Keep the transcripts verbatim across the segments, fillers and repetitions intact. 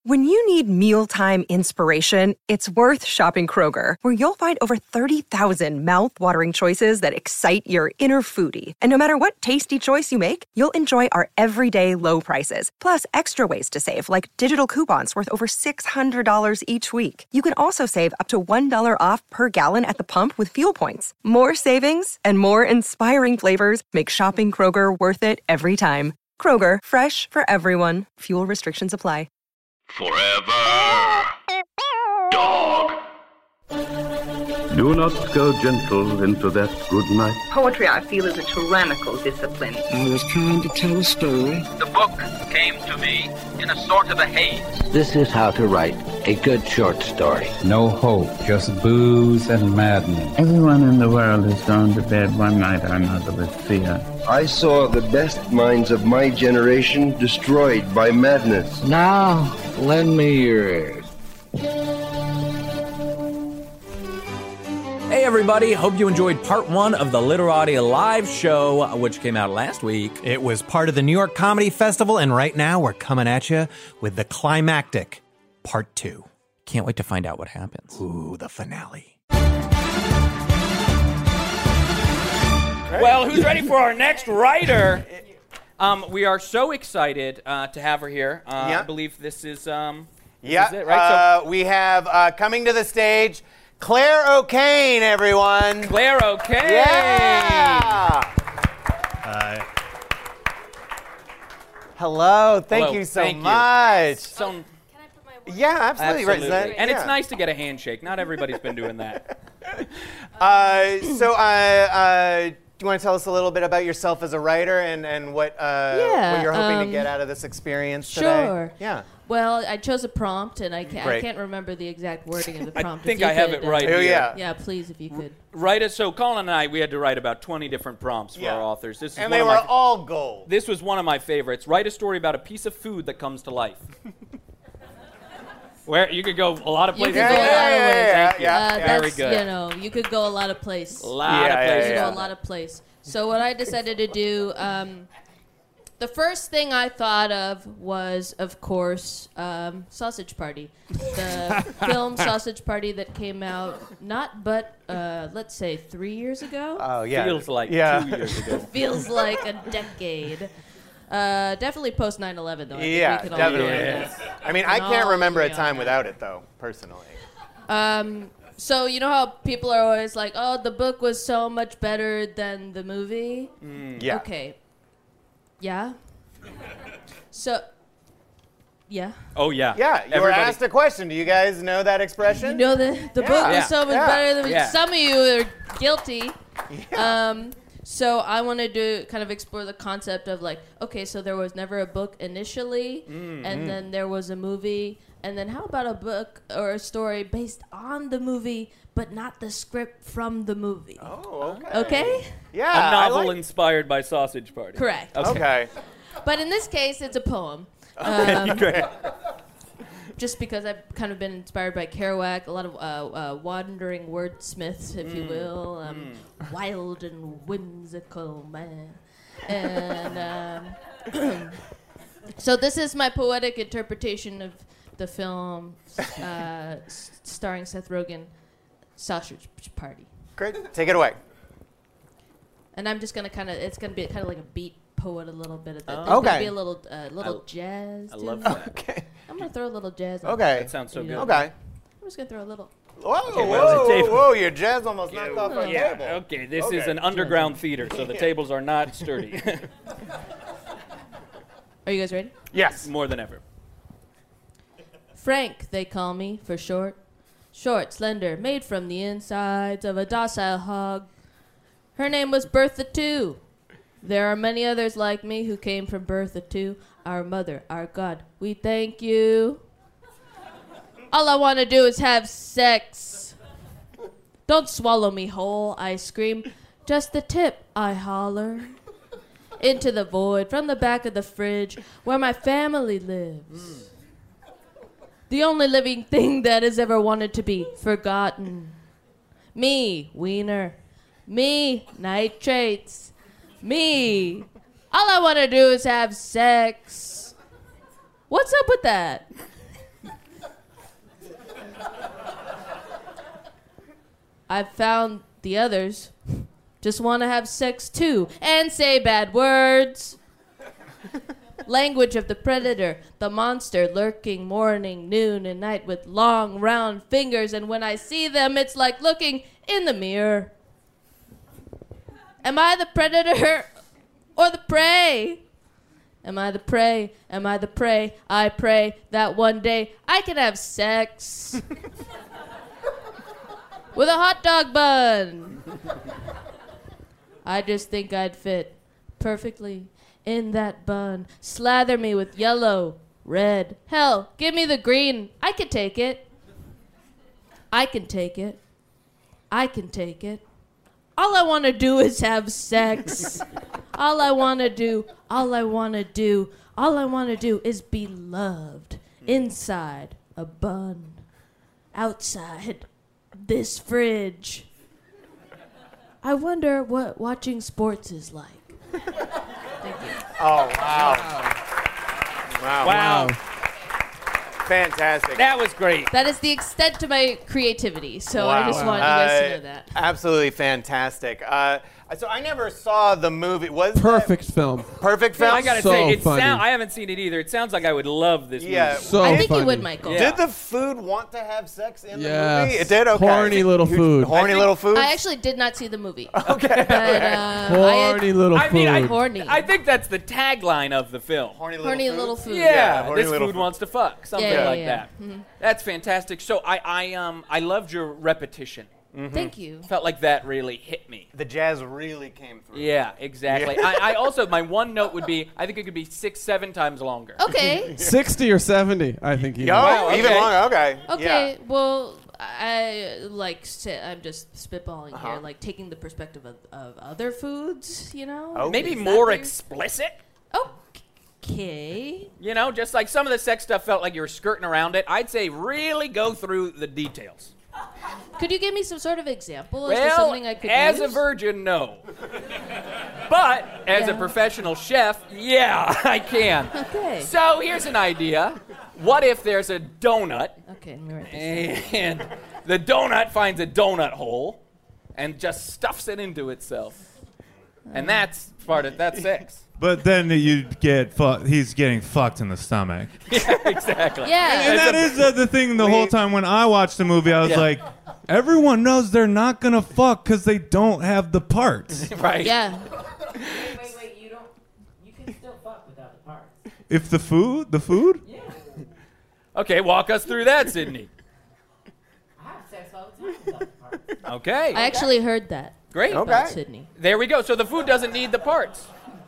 When you need mealtime inspiration, it's worth shopping Kroger, where you'll find over thirty thousand mouth-watering choices that excite your inner foodie. And no matter what tasty choice you make, you'll enjoy our everyday low prices, plus extra ways to save, like digital coupons worth over six hundred dollars each week. You can also save up to one dollar off per gallon at the pump with fuel points. More savings and more inspiring flavors make shopping Kroger worth it every time. Kroger, fresh for everyone. Fuel restrictions apply. Forever. Dog. Do not go gentle into that good night. Poetry, I feel, is a tyrannical discipline. I was trying to tell a story. The book came to me in a sort of a haze. This is how to write a good short story. No hope, just booze and madness. Everyone in the world has gone to bed one night or another with fear. I saw the best minds of my generation destroyed by madness. Now, lend me your ears. Hey everybody, hope you enjoyed part one of the Literati Live show, which came out last week. It was part of the New York Comedy Festival, and right now we're coming at you with the climactic part two. Can't wait to find out what happens. Ooh, the finale. Well, who's ready for our next writer? Um, we are so excited uh, to have her here. Uh, yeah. I believe this is, um, this yeah. is it, right? Uh, so, we have uh, coming to the stage, Claire O'Kane, everyone. Claire O'Kane. Yeah. Uh, Hello. Thank Hello. you so Thank much. You. So, yeah, absolutely. absolutely. Right. And yeah. it's nice to get a handshake. Not everybody's been doing that. uh, so, uh, uh, do you want to tell us a little bit about yourself as a writer and, and what, uh, yeah, what you're hoping um, to get out of this experience today? Sure. Yeah. Well, I chose a prompt, and I can't, I Great. can't remember the exact wording of the prompt. I think If you I have could, it right uh, Oh, here. yeah. Yeah, please, if you could. Write it. So Colin and I, we had to write about twenty different prompts for Yeah. our authors. This is And one they of were my, all gold. This was one of my favorites. Write a story about a piece of food that comes to life. Where you could go a lot of You places. could go a lot of ways. Thank you. yeah, Uh, Very that's, good. you know, you could go a lot of place. A lot Yeah, of yeah, places. You yeah. go a lot of place. So what I decided to do, um, the first thing I thought of was, of course, um, Sausage Party, the film Sausage Party that came out not but uh, let's say three years ago. Oh, yeah. Feels like yeah. two years ago. Feels like a decade. Uh, definitely post nine eleven though. I think Yeah, we could all definitely. agree on Yes. that. I mean, We I can can't all remember a agree on time that. without it, though, personally. Um, so you know how people are always like, "Oh, the book was so much better than the movie." Yeah. Okay. Yeah. So. Yeah. Oh yeah. Yeah, you were Everybody- asked a question. Do you guys know that expression? You know the the Yeah. book was Yeah. so much Yeah. better than Yeah. some of you are guilty. Um. So I wanted to kind of explore the concept of like, okay, so there was never a book initially, Mm-hmm. and then there was a movie, and then how about a book or a story based on the movie, but not the script from the movie? Oh, okay. Okay? Yeah. A I novel like- inspired by Sausage Party. Correct. Okay. But in this case, it's a poem. Um, Great. just because I've kind of been inspired by Kerouac, a lot of uh, uh, wandering wordsmiths, if you will, um, wild and whimsical man. And um, so this is my poetic interpretation of the film uh, s- starring Seth Rogen, Sausage Party. Great. Take it away. And I'm just gonna kind of, it's gonna be kind of like a beat poet a little bit of that. Oh. There's Okay. gonna be a little, uh, little I- jazz. I to love it. that. Okay. I'm gonna throw a little jazz. in Okay. there, That sounds so you good. know? Okay. I'm just gonna throw a little. Whoa, Okay, whoa, well, the table- whoa, your jazz almost knocked off our Yeah, table. Okay, this is Okay. an underground theater, so the tables are not sturdy. Are you guys ready? Yes. More than ever. Frank, they call me for short. Short, slender, made from the insides of a docile hog. Her name was Bertha, too. There are many others like me who came from Bertha, too. Our mother, our God, we thank you. All I want to do is have sex. Don't swallow me whole, I scream. Just the tip, I holler. Into the void from the back of the fridge where my family lives. The only living thing that has ever wanted to be forgotten. Me, wiener. Me, nitrates. Me. All I want to do is have sex. What's up with that? I've found the others just want to have sex too and say bad words. Language of the predator, the monster lurking morning, noon, and night with long, round fingers, and when I see them, it's like looking in the mirror. Am I the predator or the prey? Am I the prey? Am I the prey? I pray that one day I can have sex with a hot dog bun. I just think I'd fit perfectly in that bun. Slather me with yellow, red. Hell, give me the green. I can take it. I can take it. I can take it. All I want to do is have sex. All I want to do, all I want to do, all I want to do is be loved. Inside a bun. Outside this fridge. I wonder what watching sports is like. Thank you. Oh, wow. Wow. Wow. Fantastic. That was great. That is the extent to my creativity, so Wow. I just want you guys to Uh, know that. Absolutely fantastic. Uh, so I never saw the movie. Was Perfect film. Perfect film? I gotta So say, it funny. sound, I haven't seen it either. It sounds like I would love this Yeah. movie. So I think funny. you would, Michael. Yeah. Did the food want to have sex in the Yes. movie? It did? Okay. Horny little food. Horny little food? I actually did not see the movie. Okay. But, uh, Horny little I mean, I, food. Horny. I think that's the tagline of the film. Horny little Horny food? little food. Yeah, Yeah, horny this little food food. wants to fuck, something Yeah, yeah, like yeah. that. Mhm. That's fantastic. So I, I, um, I loved your repetition. Thank you. Felt like that really hit me. The jazz really came through. Yeah, exactly. I, I also, my one note would be, I think it could be six, seven times longer. Okay. sixty or seventy, I think. You Yo, Wow, even okay. longer. Okay. Okay, Yeah. well, I like say, I'm just spitballing Uh-huh. here, like taking the perspective of, of other foods, you know? Oh. Maybe Is that more weird? explicit. Okay. You know, just like some of the sex stuff felt like you were skirting around it. I'd say really go through the details. Could you give me some sort of example? Is there Well, something I could as use? a virgin, no. But as a Yeah. professional chef, yeah, I can. Okay. So here's an idea. What if there's a donut Okay, let me write this down. and the donut finds a donut hole and just stuffs it into itself? And that's part of that's sex. But then you get fu- he's getting fucked in the stomach. Yeah, exactly. Yeah. And that is uh, the thing the whole time when I watched the movie, I was Yeah. like, everyone knows they're not going to fuck because they don't have the parts. Right. Yeah. Wait, wait, you don't. You can still fuck without the parts. If the food, the food? Yeah. Okay, walk us through that, Sydney. I have sex all the time without the parts. Okay. I actually heard that. Great. About Sydney. There we go. So the food doesn't need the parts.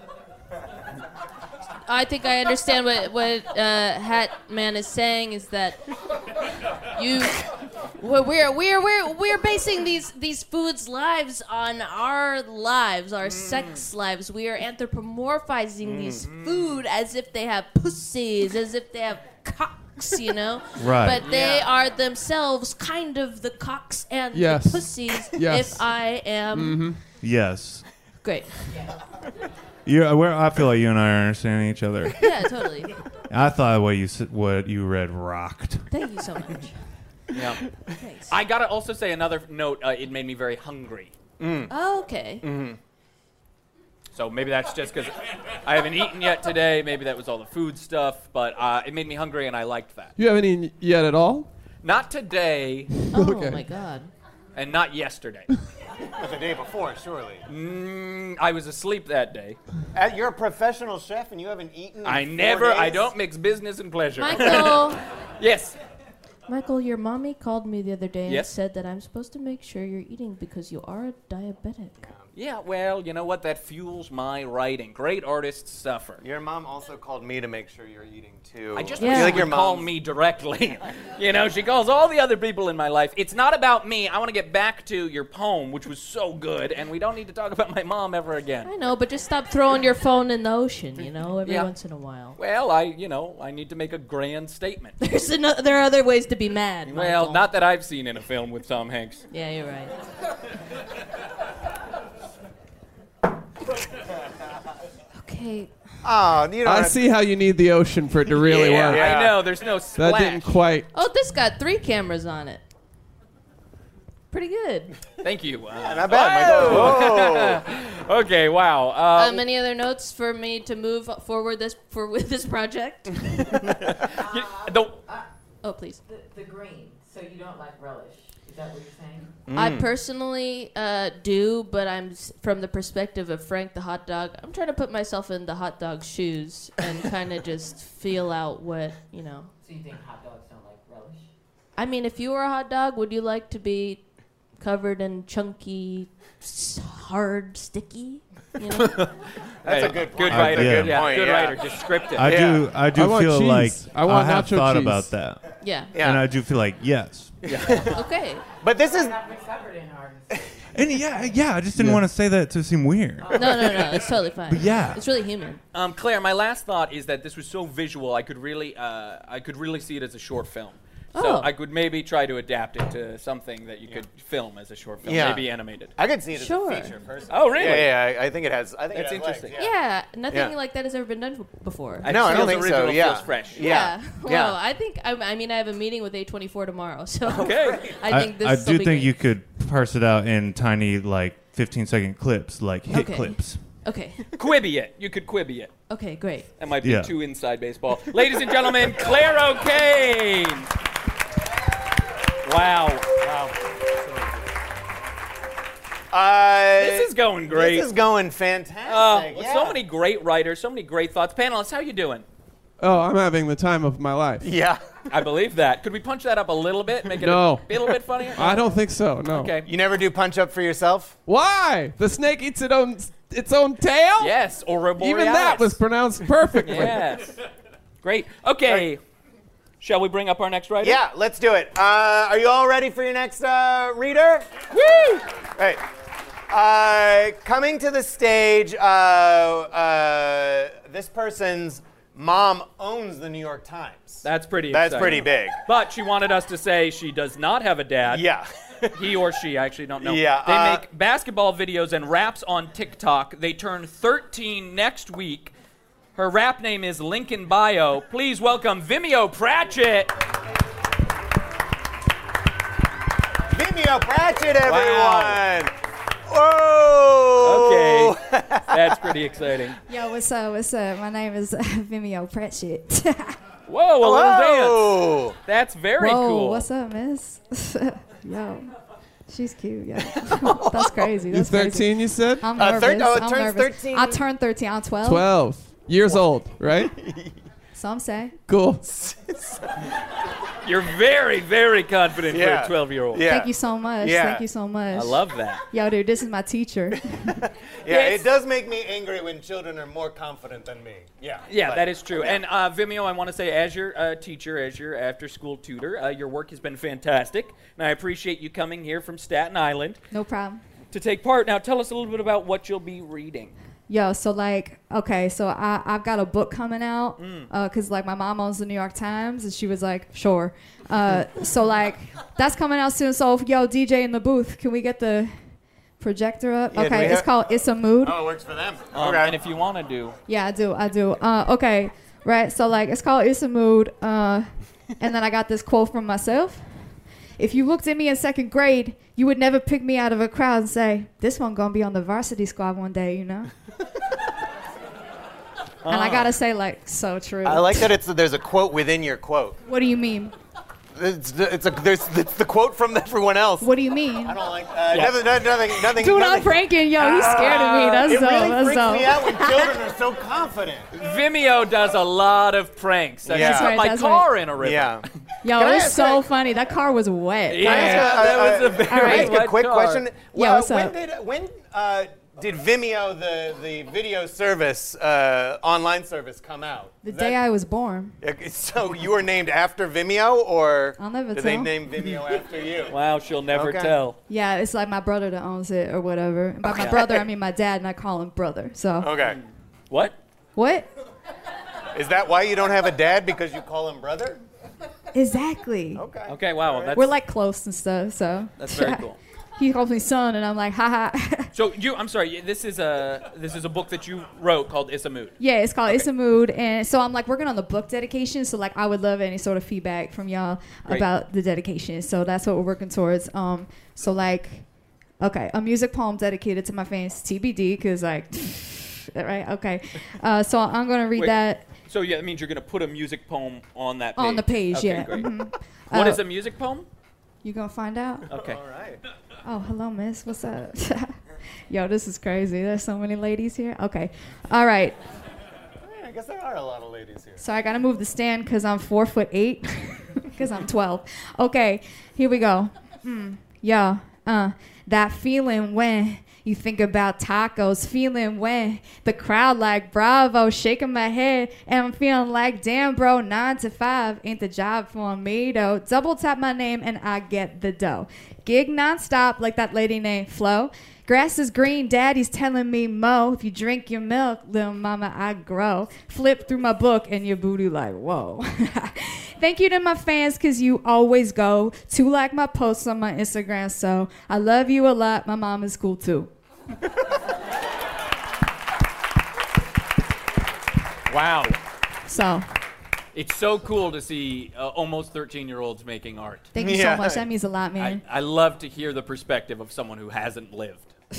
I think I understand what what uh, Hat Man is saying is that you well, we're we're we're we're basing these these foods' lives on our lives, our sex lives. We are anthropomorphizing these food as if they have pussies, as if they have cocks, you know. Right. But they Yeah. are themselves kind of the cocks and Yes. the pussies. Yes. If I am Mm-hmm. Yes. great. You, where I feel like you and I are understanding each other. Yeah, totally. I thought what you s- what you read rocked. Thank you so much. Yeah. Thanks. I gotta also say another note. Uh, it made me very hungry. Oh, okay. Mm-hmm. So maybe that's just because I haven't eaten yet today. Maybe that was all the food stuff, but uh, it made me hungry, and I liked that. You haven't eaten yet at all? Not today. Oh Okay. my God. And not yesterday. But the day before, surely. Mm, I was asleep that day. Uh, you're a professional chef and you haven't eaten in I four never. I days? don't mix business and pleasure. Michael. Yes. Michael, your mommy called me the other day Yes? and said that I'm supposed to make sure you're eating because you are diabetic. Yeah. Well, you know what? That fuels my writing. Great artists suffer. Your mom also called me to make sure you're eating too. I just Yeah. wish feel she like your would call mom. me directly. You know, she calls all the other people in my life. It's not about me. I want to get back to your poem, which was so good, and we don't need to talk about my mom ever again. I know, but just stop throwing your phone in the ocean, you know, every Yeah. once in a while. Well, I, you know, I need to make a grand statement. There's ano- there are other ways to be mad. Well, Michael. not that I've seen in a film with Tom Hanks. Yeah, you're right. Okay. Oh, you don't I have- see how you need the ocean for it to really yeah, work. I know. There's no splash. That didn't quite. Oh, this got three cameras on it. Pretty good. Thank you. Uh, Not bad, Whoa. Okay, wow. Uh, Um, any other notes for me to move forward this for with this project? the, oh, please. The, the green. So you don't like relish. Is that what you're saying? Mm. I personally uh, do, but I'm s- from the perspective of Frank the hot dog. I'm trying to put myself in the hot dog's shoes and kind of just feel out what, you know. So you think hot dogs don't like relish? I mean, if you were a hot dog, would you like to be covered in chunky, s- hard, sticky? You know? That's a good Good point. writer. Yeah. Good, yeah, point, good yeah. writer. Descriptive. I Yeah. do. I do I want feel cheese. like I want have nacho thought cheese. about that, Yeah. Yeah. and I do feel like yes. Okay. But this is Not been covered in hard. And yeah, yeah. I just didn't Yeah. want to say that to seem weird. No, no, no. It's totally fine. But yeah. It's really human. Um, Claire, my last thought is that this was so visual. I could really, uh, I could really see it as a short film. So Oh. I could maybe try to adapt it to something that you could film as a short film, Yeah. maybe animated. I could see it Sure. as a feature person. Oh, really? Yeah, yeah. I, I think it has. I think That's it has legs, interesting. Yeah, nothing Yeah. like that has ever been done f- before. I No, I don't feels think so, original, yeah. feels fresh. Yeah. Well, Yeah. I think I, I mean I have a meeting with A twenty-four tomorrow, so Okay. I think this I will do be think great. you could parse it out in tiny, like fifteen second clips, like hit Okay. clips. Okay. Quibby it. You could quibby it. Okay, great. That might be Yeah. too inside baseball. Ladies and gentlemen, Claire O'Kane. Wow. Wow. Uh, This is going great. This is going fantastic. Uh, yeah. So many great writers, so many great thoughts. Panelists, how you doing? Oh, I'm having the time of my life. Yeah. I believe that. Could we punch that up a little bit? Make it No. a little bit funnier? I don't think so. No. Okay. You never do punch up for yourself? Why? The snake eats its own its own tail? Yes, Aurora Even that Borealis. was pronounced perfectly. Yes. Great. Okay. Shall we bring up our next writer? Yeah, let's do it. Uh, are you all ready for your next uh, reader? Woo! Right. Uh, coming to the stage, uh, uh, this person's mom owns the New York Times. That's pretty That's exciting. pretty big. But she wanted us to say she does not have a dad. Yeah. He or she, I actually don't know. Yeah, They uh, make basketball videos and raps on TikTok. They turn thirteen next week. Her rap name is Lincoln Bio. Please welcome Vimeo Pratchett. Vimeo Pratchett, everyone! Wow. Whoa! Okay. That's pretty exciting. Yo, what's up? What's up? My name is uh, Vimeo Pratchett. Whoa, a Hello. little dance. That's very Whoa, cool. what's up, miss? Yo, she's cute. Yo, that's crazy. You're That's thirteen, crazy. you said? I'm Uh, nervous. thir- oh, it I'm turns nervous. thirteen. I turned thirteen. I'm twelve. twelve years old, right? Some say. Cool. You're very, very confident Yeah. for a twelve-year-old. Yeah. Thank you so much. Yeah. Thank you so much. I love that. Yo, dude, this is my teacher. Yeah, Yes. it does make me angry when children are more confident than me. Yeah. Yeah, but- that is true. And uh, Vimeo, I want to say, as your uh, teacher, as your after-school tutor, uh, your work has been fantastic, and I appreciate you coming here from Staten Island No problem. to take part. Now, tell us a little bit about what you'll be reading. Yo, so like, okay, so I, I've got a book coming out Mm. uh, cause like my mom owns the New York Times and she was like, sure. Uh, so like, that's coming out soon. So yo, D J in the booth, can we get the projector up? Yeah, do we okay, it's have- called It's a Mood. Oh, it works for them. Um, okay. And if you want to do, Yeah, I do, I do. Uh, okay, right. So like, it's called It's a Mood. Uh, and then I got this quote from myself. If you looked at me in second grade, you would never pick me out of a crowd and say, this one gonna be on the varsity squad one day, you know? And I gotta say, like, so true. I like that it's there's a quote within your quote. What do you mean? It's, it's a there's it's the quote from everyone else. What do you mean? I don't like uh, nothing, nothing, nothing, nothing. Dude, nothing. I'm pranking. Yo, he's scared of me. That's it dope. really That's freaks dope. me out when children are so confident. Vimeo does a lot of pranks. I Yeah. just put That's my right, that's car right. in a river. Yeah. Yo, Can I it was ask so a- funny. That car was wet. Yeah, Can I ask a- that uh, was a uh, very can I ask a wet quick car. question? Yeah, Well, what's when up? did when uh, did Vimeo the the video service uh, online service come out? The Is day that- I was born. Okay, So you were named after Vimeo, or I'll never did they tell. name Vimeo after you? Wow, she'll never Okay. tell. Yeah, it's like my brother that owns it or whatever. And by my brother, I mean my dad, and I call him brother. So Okay. What? what? Is that why you don't have a dad, because you call him brother? Exactly. Okay. Okay, wow. That's, We're like close and stuff. So that's very cool. he calls me son, and I'm like, haha. So you, I'm sorry. This is a this is a book that you wrote called It's a Mood. Yeah, it's called Okay. It's a Mood, and so I'm like working on the book dedication. So like, I would love any sort of feedback from y'all Great. about the dedication. So that's what we're working towards. Um, so like, okay, a music poem dedicated to my fans, T B D, because like, right? Okay. Uh, so I'm gonna read Wait, that So yeah, that means you're gonna put a music poem on that page. on the page. Okay, Yeah. Great. Mhm. What Uh, is a music poem? You gonna find out? Okay. All right. Oh, hello, miss. What's up? Yo, this is crazy. There's so many ladies here. Okay. All right. I guess there are a lot of ladies here. So I gotta move the stand because I'm four foot eight. Because I'm twelve. Okay, here we go. Mm, yeah, uh, that feeling when you think about tacos, feeling when the crowd like bravo, shaking my head, and I'm feeling like damn, bro, nine to five ain't the job for me though. Double tap my name and I get the dough. Gig nonstop like that lady named Flo. Grass is green, daddy's telling me mo. If you drink your milk, little mama, I grow. Flip through my book and your booty like, whoa. Thank you to my fans because you always go to like my posts on my Instagram. So I love you a lot. My mom is cool too. Wow. So It's so cool to see uh, almost thirteen-year-olds making art. thank you so much. That means a lot, I, man. I love to hear the perspective of someone who hasn't lived.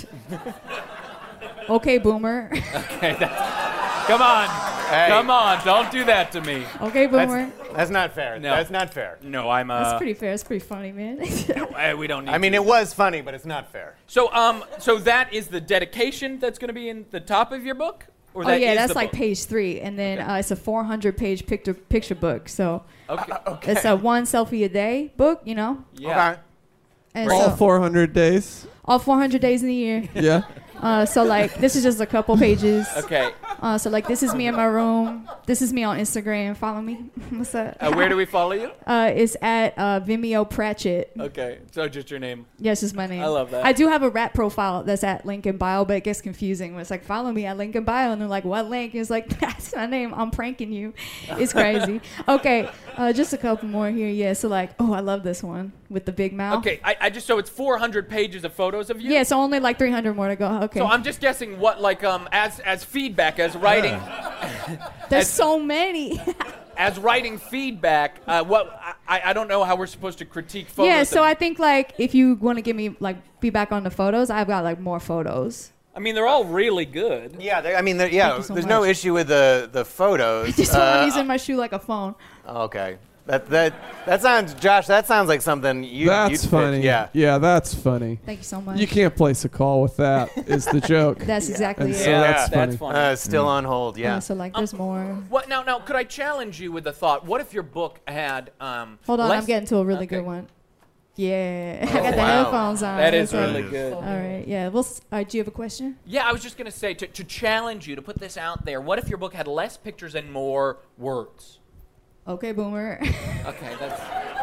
Okay, boomer. Okay, that's, come on, Hey. come on, don't do that to me. Okay, boomer. That's, that's not fair. No. That's not fair. No, I'm. Uh, That's pretty fair. It's pretty funny, man. uh, we don't need. I mean, to. it was funny, but it's not fair. So, um, so that is the dedication that's going to be in the top of your book, or Oh that yeah, is that's the like book? page three, and then uh, it's a four hundred page picture picture book. So Okay. okay. it's a one selfie a day book, you know. Yeah. Okay. And All so, four hundred days. all four hundred days in the year. Yeah. Uh, so like this is just a couple pages. Okay. Uh, so like this is me in my room. This is me on Instagram. Follow me. What's up? Uh, where do we follow you? Uh, it's at uh, Vimeo Pratchett. Okay. So just your name. Yes, it's my name. I love that. I do have a rap profile that's at link in bio, but it gets confusing when it's like, follow me at link in bio, and they're like, what link? And it's like, that's my name. I'm pranking you. It's crazy. Okay, uh, just a couple more here. Yeah, so like, oh, I love this one with the big mouth. Okay. I, I just so it's four hundred pages of photos of you. Yeah, so only like three hundred more to go. Okay. So I'm just guessing what like um as as feedback as writing There's as, so many. as writing feedback. Uh, what I I don't know how we're supposed to critique photos. Yeah, so of- I think like if you want to give me like feedback on the photos, I've got like more photos. I mean, they're all really good. Yeah, there- I mean, there, yeah. Thank you so there's no much. issue with the the photos. Just someone Uh, using my shoe like a phone. Okay. That that that sounds, Josh. That sounds like something you. That's you'd pitch. funny. Yeah. Yeah, that's funny. Thank you so much. You can't place a call with that. Is the joke? That's exactly And it. so Yeah, that's funny. that's funny. Uh, still on hold. Yeah. Uh, so like there's more. What now? Now, could I challenge you with a thought? What if your book had um? Hold on, less- I'm getting to a really Okay. good one. Yeah, I got the wow. headphones on. That is so- really good. All right, yeah. Well, s- uh, do you have a question? Yeah, I was just gonna say to to challenge you to put this out there. What if your book had less pictures and more words? Okay, boomer. Okay, that's.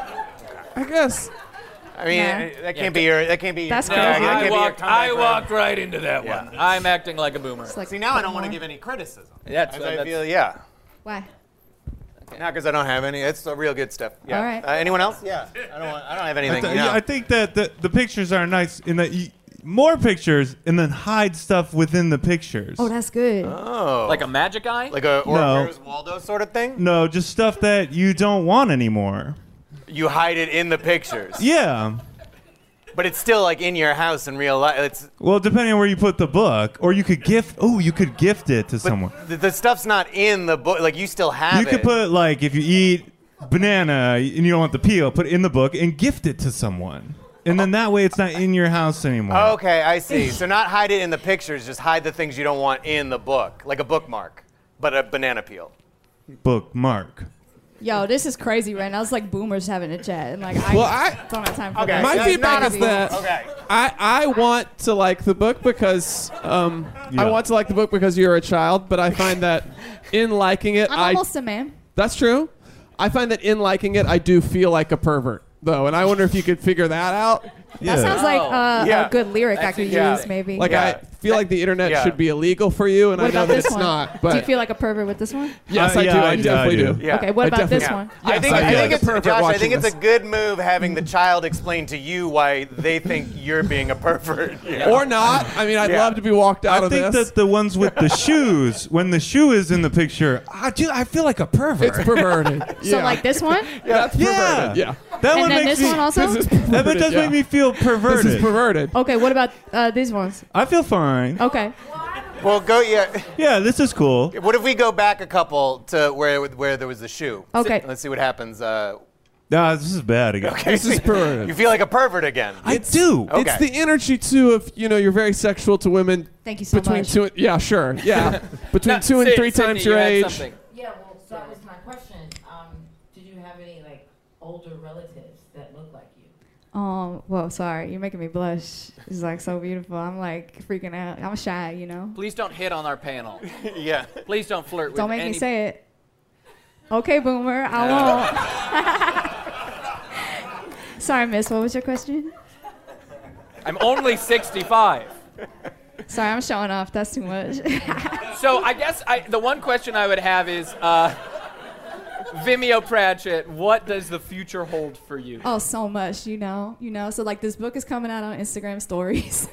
I guess. I mean, Nah. uh, that Yeah, can't be your. That can't be. That's your, No, crazy. that can't I be your walked. comeback I for- walked right into that Yeah. one. I'm acting like a boomer. It's like See, now I don't put want to more. give any criticism. That's, As uh, I that's- feel, yeah. Why? Not because I don't have any. It's uh, real good stuff. Yeah. All right. Uh, anyone else? Yeah. I don't want. I don't have I, anything. th- you know. I think that the, the pictures are nice in that you, more pictures and then hide stuff within the pictures. Oh, that's good. Oh. Like a magic eye? Like a or No. Where's Waldo sort of thing. No, just stuff that you don't want anymore. You hide it in the pictures. Yeah. But it's still like in your house in real life. It's Well, depending on where you put the book, or you could gift. Oh, you could gift it to someone. the, the stuff's not in the book. Like you still have You it. could put like if you eat banana and you don't want the peel, put it in the book and gift it to someone, and then that way it's not in your house anymore. Okay, I see. So not hide it in the pictures, just hide the things you don't want in the book, like a bookmark, but a banana peel. Bookmark. Yo, this is crazy right now. It's like boomers having a chat, and like I Well, I- don't have time for Okay. that. My That's feedback not is a- that Okay. I, I want to like the book because um, Yeah. I want to like the book because you're a child, but I find that in liking it, I'm I almost a man. that's true. I find that in liking it, I do feel like a pervert. though, and I wonder if you could figure that out. That sounds like uh, Yeah. a good lyric I That's- could yeah. use, maybe. Like Yeah. I feel like the internet Yeah. should be illegal for you, and what I know about that this it's one? not. do you But feel like a pervert with this one? yes, Uh, I yeah, do. I I do, definitely I do. do. Yeah. Okay, what I about this definitely- one? I Yes, think, I I feel think, like a it's, pervert Josh, I watching think it's this. a good move having the child explain to you why they think you're being a pervert. Yeah. Or not. I mean, I'd Yeah. love to be walked out I of think this. that the ones with the shoes, when the shoe is in the picture, I, do, I feel like a pervert. It's perverted. So Yeah. like this one? That's Yeah. perverted. Yeah. That And one then makes this me, one also? This is that perverted. one does yeah. make me feel perverted. This is perverted. Okay, what about uh, these ones? I feel fine. Okay. Well, go. Yeah. Yeah, this is cool. What if we go back a couple to where where there was the shoe? Okay. Let's see what happens. Uh, Nah, this is bad again. okay. This is perverted. You feel like a pervert again. I do. Okay. It's the energy too of you know you're very sexual to women. Thank you so between much. two. Yeah, sure. Yeah, between Now, two and Sid- three Sydney, times you your had age. something. Yeah, well, that was my question. Um, did you have any like older relatives that look like you? Um, well, sorry, you're making me blush. It's like so beautiful. I'm like freaking out. I'm shy, you know. Please don't hit on our panel. Yeah. Please don't flirt Don't with make any. me say it. Okay, Boomer, I won't. Sorry, miss. What was your question? I'm only sixty-five. Sorry, I'm showing off. That's too much. So I guess I, the one question I would have is, uh, Vimeo Pratchett, what does the future hold for you? Oh, so much, you know, you know. So like this book is coming out on Instagram stories.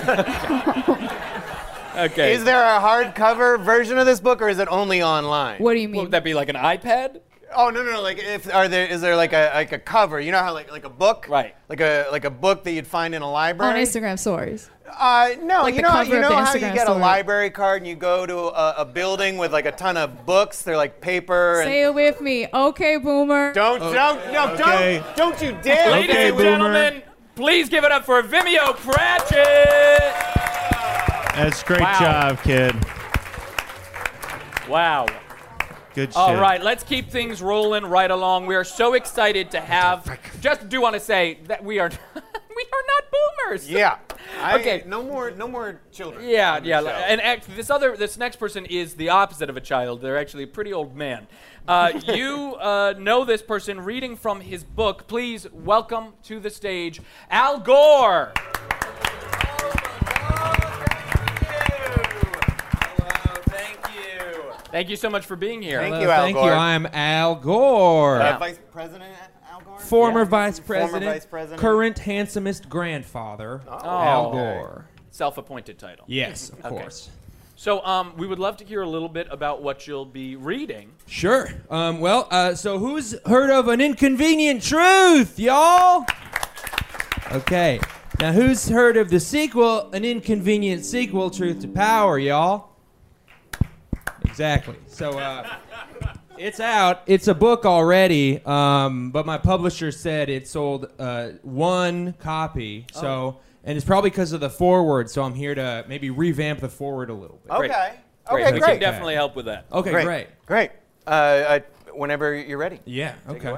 Okay. Is there a hardcover version of this book, or is it only online? What do you mean? Would that be like an iPad? Oh no no no! Like if are there is there like a like a cover? You know how like like a book? Right. Like a like a book that you'd find in a On library. Instagram stories. Uh, no, Like you the know, cover you of know the how you Instagram get story. a library card and you go to a, a building with like a ton of books. They're like paper. And Say it with me. Okay, Boomer. don't don't no Okay. don't don't you dare! Ladies Okay, and Boomer. gentlemen, please give it up for Vimeo Pratchett. That's great Wow. job, kid. Wow. Good shit. All right, let's keep things rolling right along. We are so excited to have. Just do want to say that we are we are not boomers. Yeah. I, Okay. No more no more children. Yeah, on the yeah. show. And act, this other, this next person is the opposite of a child. They're actually a pretty old man. Uh, you uh, know this person reading from his book. Please welcome to the stage Al Gore. Thank you so much for being here. Thank Hello, you, Al thank Gore. you. I'm Al Gore. Uh, Vice President Al Gore. Former Yeah. vice president, Former vice president. current handsomest grandfather, Al Gore. Self-appointed title. Yes, of Okay. course. So um, we would love to hear a little bit about what you'll be reading. Sure. Um, well, uh, so who's heard of An Inconvenient Truth, y'all? Okay. Now, who's heard of the sequel, An Inconvenient Sequel, Truth to Power, y'all? Exactly. So, uh, it's out. It's a book already, um, but my publisher said it sold uh, one copy. So, Oh. and it's probably because of the foreword. So I'm here to maybe revamp the foreword a little bit. Okay. Great. Okay, we great. can definitely help with that. Okay, Great. great. Great. Uh, uh, whenever you're ready. Yeah. Take it Okay. away.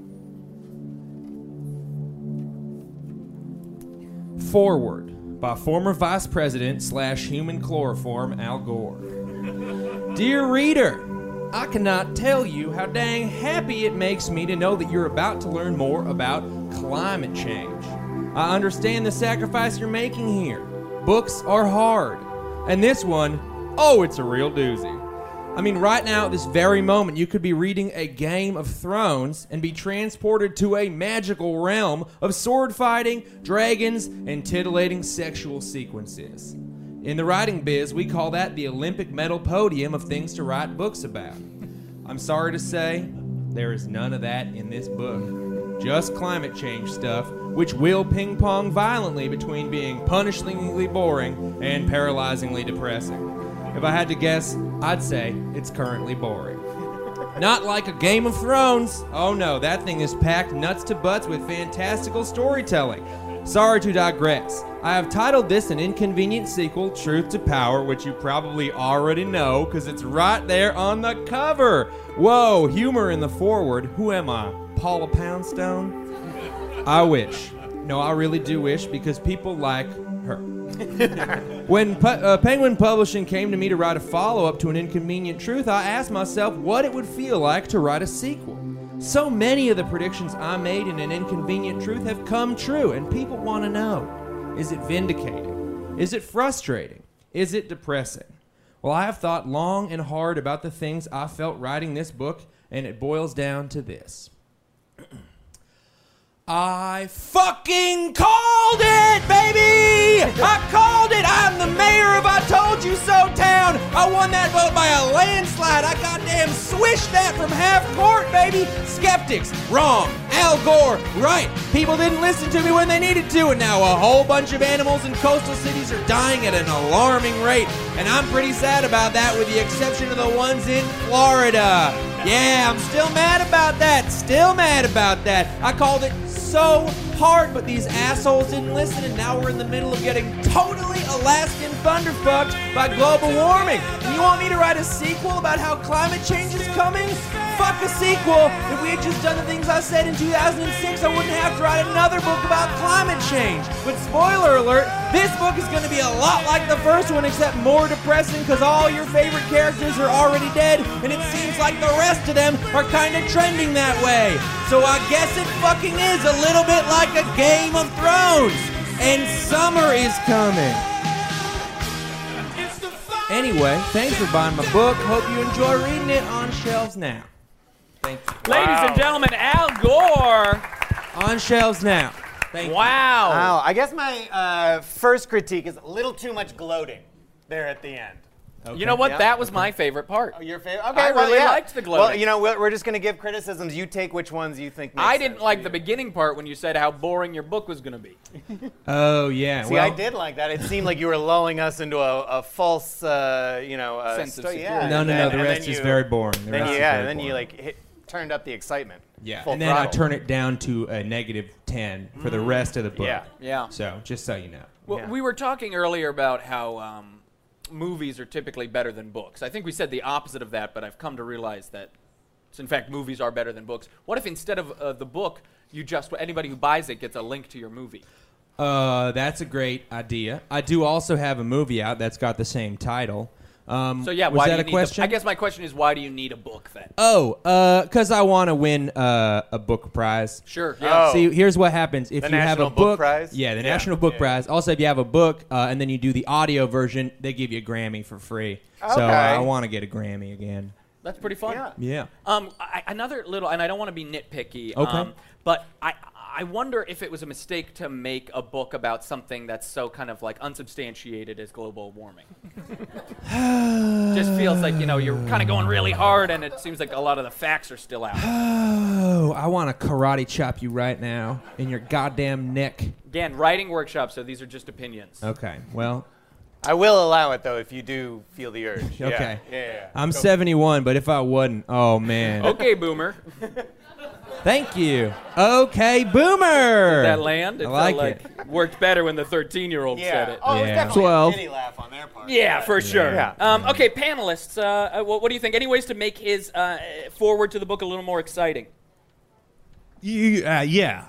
Forward by former Vice President slash human chloroform Al Gore. Dear reader, I cannot tell you how dang happy it makes me to know that you're about to learn more about climate change. I understand the sacrifice you're making here. Books are hard. And this one, oh, it's a real doozy. I mean, right now, at this very moment, you could be reading a Game of Thrones and be transported to a magical realm of sword fighting, dragons, and titillating sexual sequences. In the writing biz, we call that the Olympic medal podium of things to write books about. I'm sorry to say, there is none of that in this book. Just climate change stuff, which will ping-pong violently between being punishingly boring and paralyzingly depressing. If I had to guess, I'd say it's currently boring. Not like a Game of Thrones. Oh no, that thing is packed nuts to butts with fantastical storytelling. Sorry to digress. I have titled this an inconvenient sequel, Truth to Power, which you probably already know because it's right there on the cover. Whoa, humor in the foreword. Who am I, Paula Poundstone? I wish. No, I really do wish because people like her. When Pu- uh, Penguin Publishing came to me to write a follow-up to An Inconvenient Truth, I asked myself what it would feel like to write a sequel. So many of the predictions I made in An Inconvenient Truth have come true, and people want to know, is it vindicating? Is it frustrating? Is it depressing? Well, I have thought long and hard about the things I felt writing this book, and it boils down to this. I fucking called it, baby! I called it! I'm the mayor of I Told You So Town! I won that vote by a landslide! I goddamn swished that from half court, baby! Skeptics, wrong. Al Gore, right. People didn't listen to me when they needed to, and now a whole bunch of animals in coastal cities are dying at an alarming rate. And I'm pretty sad about that, with the exception of the ones in Florida. Yeah, I'm still mad about that. Still mad about that. I called it so hard, but these assholes didn't listen, and now we're in the middle of getting totally Alaskan thunderfucked by global warming. And you want me to write a sequel about how climate change is coming? Fuck a sequel. If we had just done the things I said in two thousand six, I wouldn't have to write another book about climate change. But spoiler alert, this book is going to be a lot like the first one, except more depressing because all your favorite characters are already dead, and it seems like the rest of them are kind of trending that way. So I guess it fucking is a little bit like a Game of Thrones. And summer is coming. Anyway, thanks for buying my book. Hope you enjoy reading it on shelves now. Thank you. Ladies Wow. and gentlemen, Al Gore. On shelves now. Thank you. Wow. Wow. I guess my uh, first critique is a little too much gloating there at the end. Okay. You know what? Yeah. that was my favorite part. Oh, your favorite? Okay, I well, really yeah. liked the gloating. Well, you know, we're we're just going to give criticisms. You take which ones you think make I sense. didn't like the beginning part when you said how boring your book was going to be. Oh, yeah. See, well, I did like that. It seemed like you were lulling us into a, a false, uh, you know, uh, Sense of sto- security. yeah. No, and no, then- no. The and rest then is you- very boring. The Then rest you, is yeah, very and then you boring. like hit, turned up the excitement. Yeah, Full and then I throttle. turn it down to a negative ten for the rest of the book. Yeah. Yeah. So, just so you know. Well, Yeah. we were talking earlier about how um, movies are typically better than books. I think we said the opposite of that, but I've come to realize that, in fact, movies are better than books. What if instead of uh, the book, you just anybody who buys it gets a link to your movie? Uh, that's a great idea. I do also have a movie out that's got the same title. Um, So yeah, was why that do you a need question? The, I guess my question is, why do you need a book then? Oh, uh, because I want to win uh, a book prize. Sure. Yeah. Oh. See, here's what happens if The you have a National Book book. Prize? Yeah, the Yeah. National Book Yeah. Prize. Also, if you have a book uh, and then you do the audio version, they give you a Grammy for free. So Okay. uh, I want to get a Grammy again. That's pretty fun. Yeah. Yeah. Um, I, another little, and I don't want to be nitpicky. Okay. Um, but I, I wonder if it was a mistake to make a book about something that's so kind of like unsubstantiated as global warming. Just feels like, you know, you're kind of going really hard, and it seems like a lot of the facts are still out. Oh, I want to karate chop you right now in your goddamn neck. Again, writing workshop, so these are just opinions. Okay, well, I will allow it though if you do feel the urge. Yeah. okay. Yeah. yeah, yeah. I'm Go. seventy-one, but if I wasn't, oh man. Okay, Boomer. Thank you. Okay, Boomer. Did that land? It I like felt it. like worked better when the thirteen-year-old Yeah. said it. Oh, it was Yeah. definitely twelve. a kitty laugh on their part. Yeah, for sure. Yeah. Um, okay, panelists, uh, uh, what, what do you think? Any ways to make his uh, forward to the book a little more exciting? You, uh, yeah.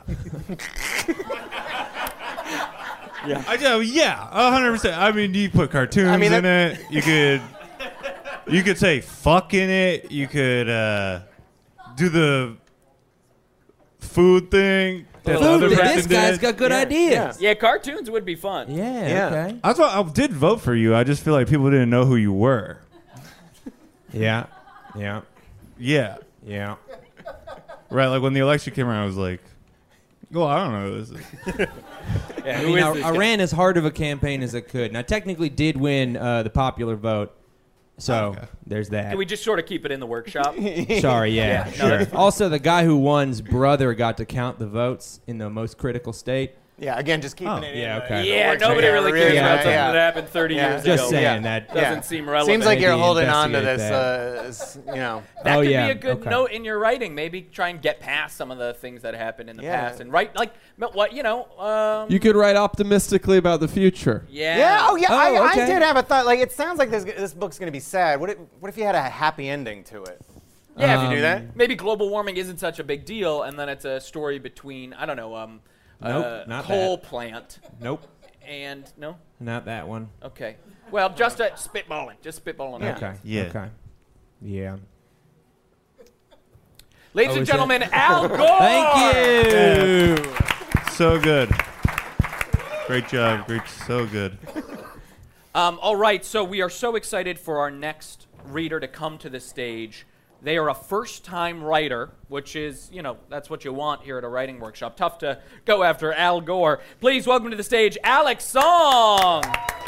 Yeah. I know, yeah, a hundred percent. I mean, you put cartoons I mean, in that- it. You could, you could say "fuck" in it. You could uh, do the food thing. that Food other thing. person This guy's did. got good Yeah. ideas. Yeah, cartoons would be fun. Yeah, Yeah. okay. That's why I did vote for you. I just feel like people didn't know who you were. Yeah. Yeah. Yeah, Yeah. right. Like when the election came around, I was like, "Well, I don't know who this is." Yeah, I who mean, is I, this I guy? ran as hard of a campaign as I could, and I technically did win uh, the popular vote. So Okay. there's that. Can we just sort of keep it in the workshop? Sorry, yeah, Yeah, no, sure. that's fine. Also, the guy who won's brother got to count the votes in the most critical state. Yeah. Again, just keeping Oh, it. yeah, in the- okay. the Yeah, workshop. nobody really cares Yeah, about yeah, something yeah. that happened thirty Yeah. years Just ago. saying Yeah. that. Doesn't Yeah. seem relevant. Seems like you're Maybe holding on to investigate this, that. uh, s- you know. That Oh, could yeah, be a good okay. note in your writing. Maybe try and get past some of the things that happened in the Yeah. past and write like what you know. Um, You could write optimistically about the future. yeah. Yeah. Oh, yeah. Oh, I, okay. I did have a thought. Like, it sounds like this this book's gonna be sad. What if what if you had a happy ending to it? Yeah, If you do that. Maybe global warming isn't such a big deal, and then it's a story between I don't know, um, Nope, uh, not coal that. plant Nope, and no. not that one. Okay. Well, just a spitballing, just spitballing. Yeah. Okay. Yeah. Okay. Yeah. Ladies Oh, and is it? gentlemen, Al Gore! Thank you. Yeah. So good. Great job. Great. So good. Um, all right, so we are so excited for our next reader to come to the stage. They are a first-time writer, which is, you know, that's what you want here at a writing workshop. Tough to go after Al Gore. Please welcome to the stage, Alex Song.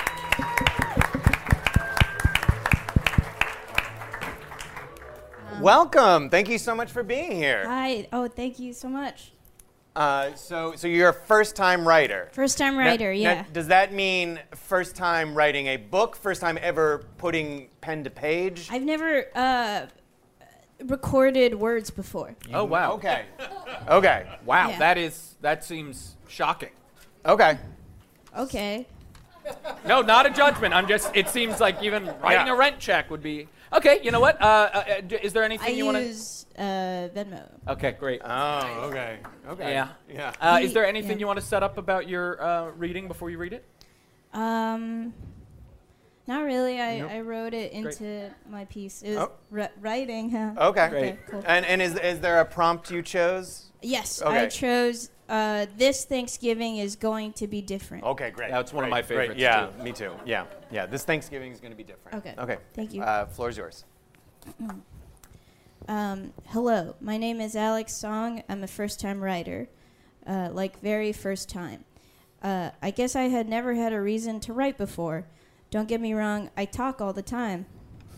Welcome. Thank you so much for being here. Hi. Oh, thank you so much. Uh, so, so you're a first-time writer. First-time Now- writer, now, yeah. does that mean first time writing a book? First time ever putting pen to page? I've never uh, recorded words before. Oh, wow. Okay. Okay. Wow, Yeah. that is, that seems shocking. Okay. Okay. No, not a judgment. I'm just, it seems like even writing Yeah. a rent check would be, okay, you know what? Uh, uh, uh, d- is there anything I you want to? use uh, Venmo. Okay, great. Oh, okay. Okay. Yeah. Yeah. Uh, He- is there anything yeah. you want to set up about your uh, reading before you read it? Um, not really. I, Nope. I wrote it Great. into my piece. It was Oh. ri- writing. Huh? Okay. Okay, cool. And and is is there a prompt you chose? Yes, Okay. I chose uh, this Thanksgiving is going to be different. Okay, great. That's one of Great, my great. favorites, Yeah, too. me too. Yeah, yeah. This Thanksgiving is going to be different. Okay. Okay. Thank you. Uh, floor's yours. Um, hello, my name is Alex Song. I'm a first-time writer, uh, like very first time. Uh, I guess I had never had a reason to write before. Don't get me wrong, I talk all the time.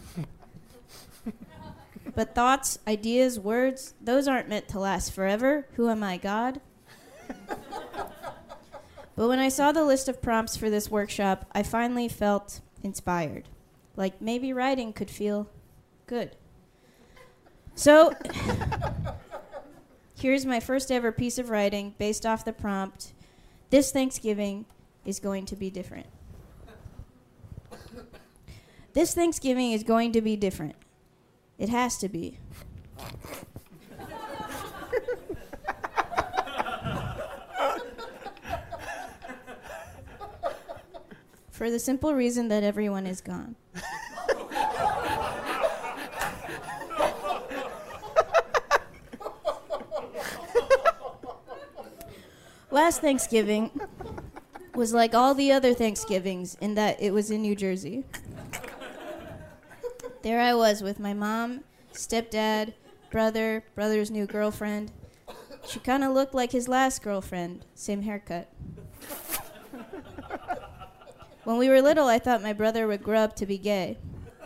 But thoughts, ideas, words, those aren't meant to last forever. Who am I, God? But when I saw the list of prompts for this workshop, I finally felt inspired. Like maybe writing could feel good. So, here's my first ever piece of writing based off the prompt, this Thanksgiving is going to be different. This Thanksgiving is going to be different. It has to be. For the simple reason that everyone is gone. Last Thanksgiving was like all the other Thanksgivings in that it was in New Jersey. There I was with my mom, stepdad, brother, brother's new girlfriend. She kind of looked like his last girlfriend, same haircut. When we were little, I thought my brother would grow up to be gay.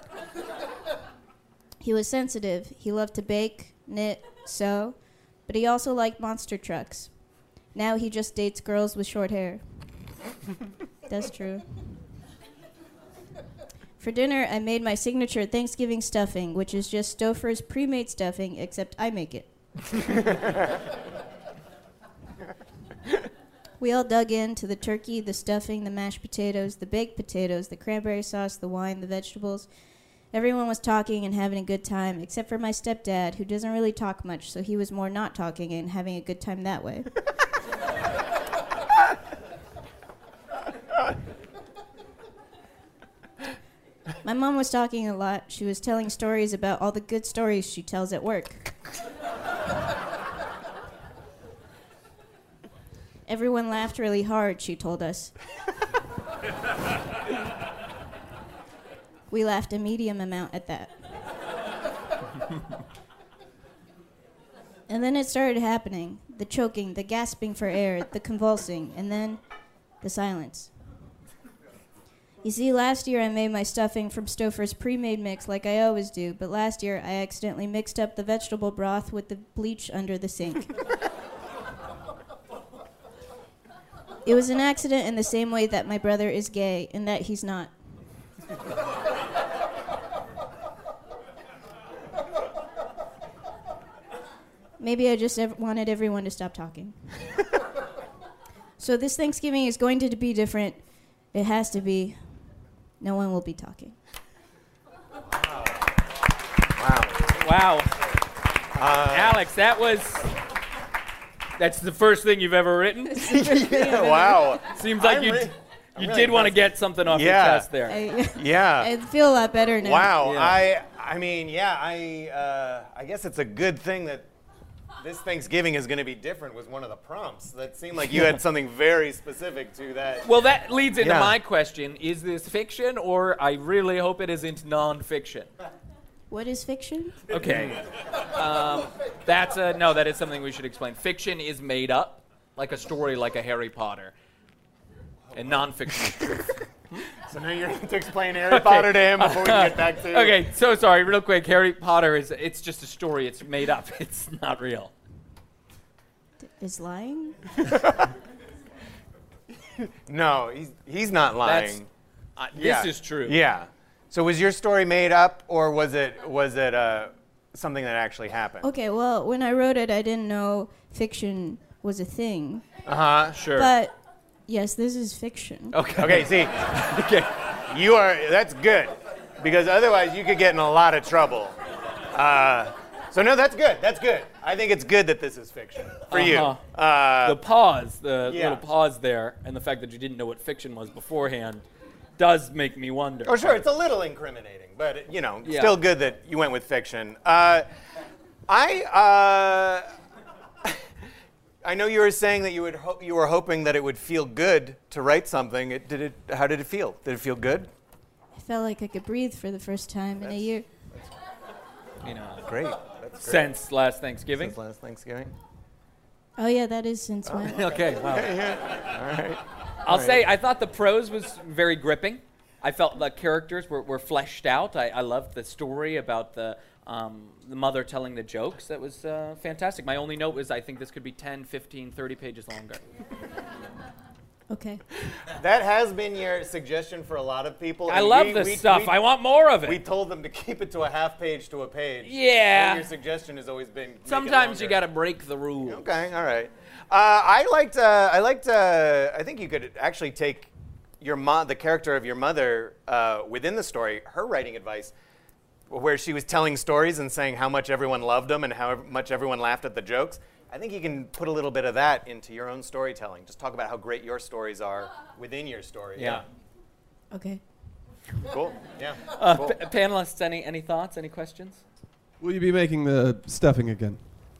He was sensitive. He loved to bake, knit, sew, but he also liked monster trucks. Now he just dates girls with short hair. That's true. For dinner, I made my signature Thanksgiving stuffing, which is just Stouffer's pre-made stuffing, except I make it. We all dug into the turkey, the stuffing, the mashed potatoes, the baked potatoes, the cranberry sauce, the wine, the vegetables. Everyone was talking and having a good time, except for my stepdad, who doesn't really talk much, so he was more not talking and having a good time that way. My mom was talking a lot. She was telling stories about all the good stories she tells at work. Everyone laughed really hard, she told us. We laughed a medium amount at that. And then it started happening. The choking, the gasping for air, the convulsing, and then the silence. You see, last year I made my stuffing from Stouffer's pre-made mix like I always do, but last year I accidentally mixed up the vegetable broth with the bleach under the sink. It was an accident in the same way that my brother is gay, and that he's not. Maybe I just ev- wanted everyone to stop talking. So this Thanksgiving is going to be different. It has to be. No one will be talking. Wow. Uh, Alex, that was... That's the first thing you've ever written? Yeah, wow. Seems like I'm you, re- d- I'm you really did want to impressed. get something off Yeah. your chest there. I, Yeah. I feel a lot better now. Wow. Yeah. I I mean, yeah, I uh, I guess it's a good thing that this Thanksgiving is going to be different was one of the prompts. That seemed like you had something very specific to that. Well, that leads into Yeah. my question. Is this fiction, or I really hope it isn't non-fiction? What is fiction? Okay. Um, that's a, no, that is something we should explain. Fiction is made up, like a story like a Harry Potter. And non-fiction is truth. So now you're going to explain Harry Potter to him before we get back to you. Okay, so sorry, real quick. Harry Potter is, it's just a story. It's made up. It's not real. Is lying? No, he's, he's not lying. Uh, this Yeah. is true. Yeah. So was your story made up, or was it was it uh, something that actually happened? Okay, well, when I wrote it, I didn't know fiction was a thing. Uh-huh, sure. But, yes, this is fiction. Okay. Okay, see. Okay. You are, that's good. Because otherwise you could get in a lot of trouble. Uh, so no, that's good. That's good. I think it's good that this is fiction for you. Uh-huh. Uh, the pause, the yeah. little pause there, and the fact that you didn't know what fiction was beforehand does make me wonder. Oh, sure, it's a little incriminating, but, you know, Yeah. still good that you went with fiction. Uh, I, uh, I know you were saying that you would ho- you were hoping that it would feel good to write something. It, did it? How did it feel? Did it feel good? I felt like I could breathe for the first time in a year. You know, Great. That's great. Since last Thanksgiving. Since last Thanksgiving. Oh, yeah, that is since when? Okay, wow. Okay, yeah. All right. I'll All say right. I thought the prose was very gripping. I felt the characters were, were fleshed out. I, I loved the story about the um, the mother telling the jokes. That was uh, fantastic. My only note was I think this could be ten, fifteen, thirty pages longer. Okay. That has been your suggestion for a lot of people. I and love we- this we- stuff. we- I want more of it. We told them to keep it to a half page to a page. Yeah. And your suggestion has always been. make it Sometimes you longer. got to break the rules. Okay, all right. Uh, I liked. Uh, I liked. Uh, I think you could actually take your mo- the character of your mother uh, within the story. Her writing advice, where she was telling stories and saying how much everyone loved them and how much everyone laughed at the jokes. I think you can put a little bit of that into your own storytelling. Just talk about how great your stories are within your story. Yeah. Okay. Cool. Yeah. Uh, Cool. pa- panelists, any any thoughts? Any questions? Will you be making the stuffing again?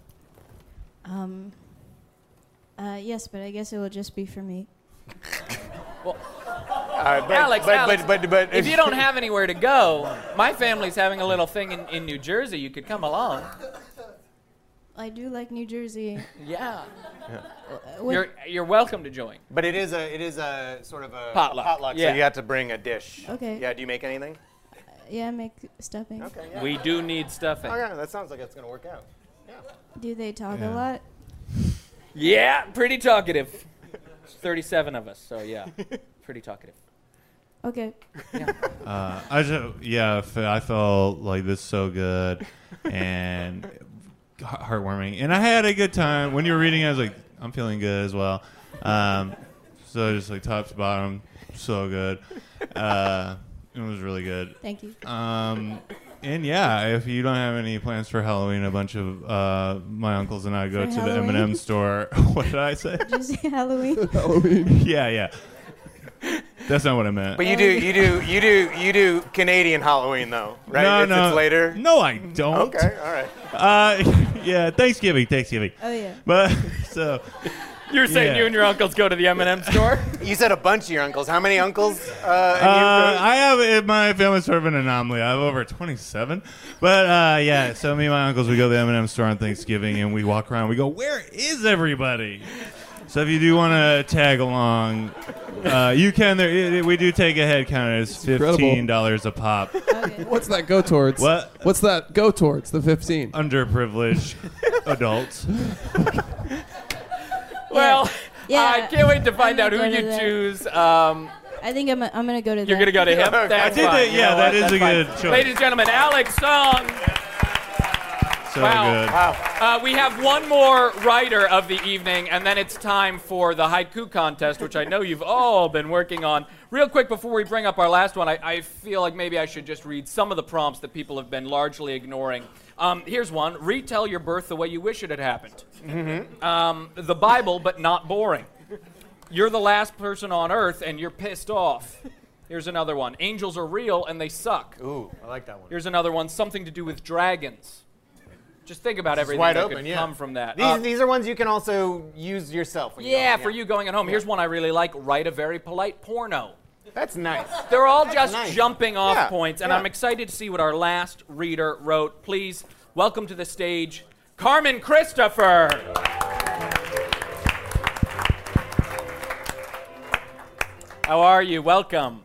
Um. Uh, yes, but I guess it will just be for me. Well, Uh, but, Alex, but, Alex, but, but, but if you don't have anywhere to go, my family's having a little thing in, in New Jersey. You could come along. I do like New Jersey. Yeah. Uh, what- You're you're welcome to join. But it is a it is a sort of a Potluck. potluck Yeah. So you have to bring a dish. Okay. Yeah. Do you make anything? Yeah, I make stuffing. Okay. Yeah. We do need stuffing. Oh yeah, that sounds like it's gonna work out. Yeah. Do they talk Yeah. a lot? Yeah, pretty talkative. There's thirty-seven of us, so yeah, pretty talkative. Okay. Yeah. Uh, I just, yeah, f- I felt like this so good and h- heartwarming, and I had a good time. When you were reading, I was like, I'm feeling good as well. Um, so just like top to bottom, so good. Uh, it was really good. Thank you. Um, and yeah, if you don't have any plans for Halloween, a bunch of uh, my uncles and I go For to the Halloween? M and M store. What did I say? Did you say Halloween? Halloween. Yeah, yeah. That's not what I meant. But you do you do you do you do Canadian Halloween though, right? No, it's, no. it's later. No, I don't. Okay, all right. Uh, yeah, Thanksgiving, Thanksgiving. Oh, yeah. But so You're saying yeah. you and your uncles go to the M and M store? You said a bunch of your uncles. How many uncles? Uh, and Uh, you- I have in my family's sort of an anomaly. I have over twenty-seven, but uh, yeah. So me and my uncles, we go to the M and M store on Thanksgiving, and we walk around. We go, "Where is everybody?" So if you do want to tag along, uh, you can. There, it, it- we do take a head count. It's fifteen dollars a pop. What's that go towards? What? What's that go towards? The fifteen. Underprivileged adults. Well, Yeah, I can't wait to find I'm out who gonna you go to that. choose. Um, I think I'm, I'm going to go to you're that. going to go to him? Okay. That's I think fine. that- You yeah, know that what? is That's a fine. good choice. Ladies and gentlemen, Alex Song. So Wow. good. Uh, we have one more writer of the evening, and then it's time for the haiku contest, which I know you've all been working on. Real quick, before we bring up our last one, I, I feel like maybe I should just read some of the prompts that people have been largely ignoring. Um, here's one. Retell your birth the way you wish it had happened. Mm-hmm. Um, the Bible, but not boring. You're the last person on earth, and you're pissed off. Here's another one. Angels are real, and they suck. Ooh, I like that one. Here's another one. Something to do with dragons. Just think about It's everything wide that open, could yeah. come from that. These, Uh, these are ones you can also use yourself. When yeah, you go, for you going at home. Yeah. Here's one I really like. Write a very polite porno. That's nice. They're all That's just nice. jumping off Yeah, points, and yeah. I'm excited to see what our last reader wrote. Please welcome to the stage, Carmen Christopher. How are you? Welcome.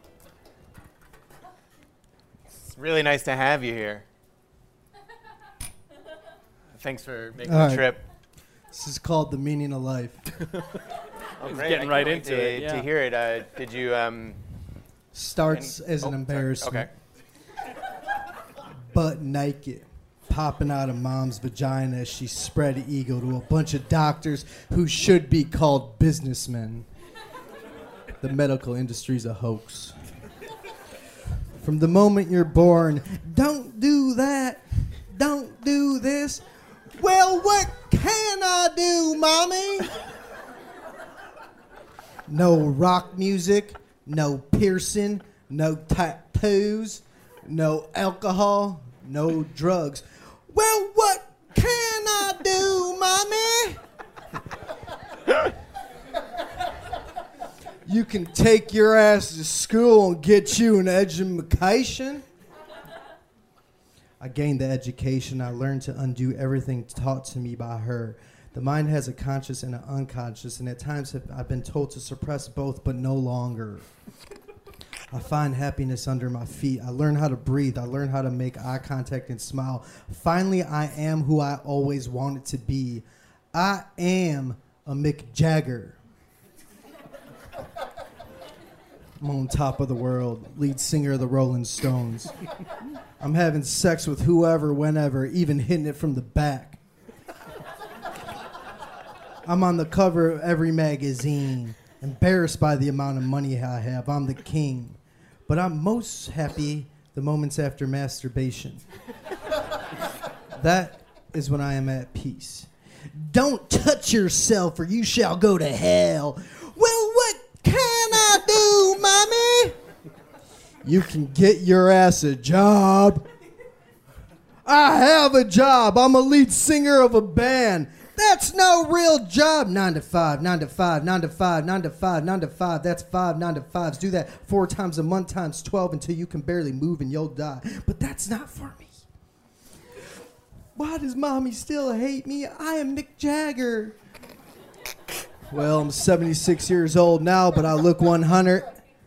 It's really nice to have you here. Thanks for making All the right. trip. This is called The Meaning of Life. Oh, He's great. getting I right can't wait into to, it, yeah. To hear it, uh, did you? Um, Starts any- as oh, an sorry. embarrassment. Okay. Butt naked, popping out of mom's vagina as she spread eagle to a bunch of doctors who should be called businessmen. The medical industry's a hoax. From the moment you're born, don't do that, don't do this. Well, what can I do, mommy? No rock music, no piercing, no tattoos, no alcohol, no drugs. Well, what can I do, mommy? You can take your ass to school and get you an education. I gained the education. I learned to undo everything taught to me by her. The mind has a conscious and an unconscious, and at times have- I've been told to suppress both, but no longer. I find happiness under my feet. I learn how to breathe. I learn how to make eye contact and smile. Finally, I am who I always wanted to be. I am a Mick Jagger. I'm on top of the world, lead singer of the Rolling Stones. I'm having sex with whoever, whenever, even hitting it from the back. I'm on the cover of every magazine, embarrassed by the amount of money I have. I'm the king. But I'm most happy the moments after masturbation. That is when I am at peace. Don't touch yourself or you shall go to hell. Well, what can I do, mommy? You can get your ass a job. I have a job. I'm a lead singer of a band. That's no real job. Nine to five, nine to five, nine to five, nine to five, nine to five. That's five nine to fives. Do that four times a month times twelve until you can barely move and you'll die. But that's not for me. Why does mommy still hate me? I am Mick Jagger. Well, I'm seventy-six years old now, but I look one hundred.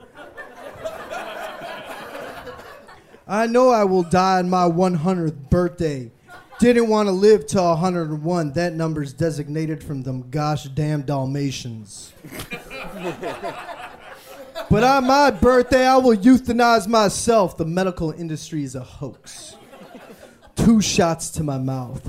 I know I will die on my one hundredth birthday. Didn't want to live till one hundred one. That number's designated from them gosh damn Dalmatians. But on my birthday, I will euthanize myself. The medical industry is a hoax. Two shots to my mouth.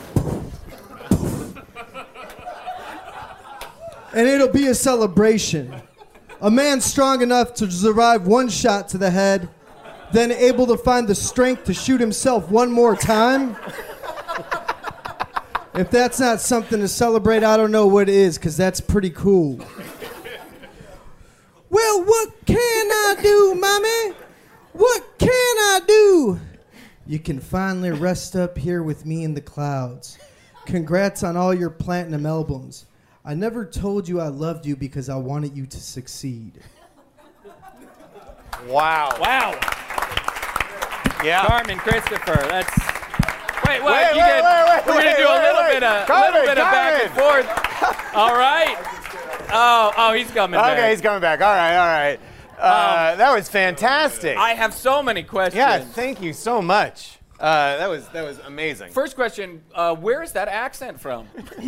And it'll be a celebration. A man strong enough to survive one shot to the head, then able to find the strength to shoot himself one more time. If that's not something to celebrate, I don't know what is, because that's pretty cool. Well, what can I do, mommy? What can I do? You can finally rest up here with me in the clouds. Congrats on all your platinum albums. I never told you I loved you because I wanted you to succeed. Wow. Wow. Yeah. Carmen Christopher. That's. Wait, wait, Wait, you wait, get, wait, wait, we're gonna wait, do a wait, little wait. bit of, Carmen, little bit of back and Carmen. forth. All right. Oh, oh, he's coming back. Okay, he's coming back. All right, all right. Uh, that was fantastic. I have so many questions. Yeah, thank you so much. Uh, that was that was amazing. First question: uh, where is that accent from?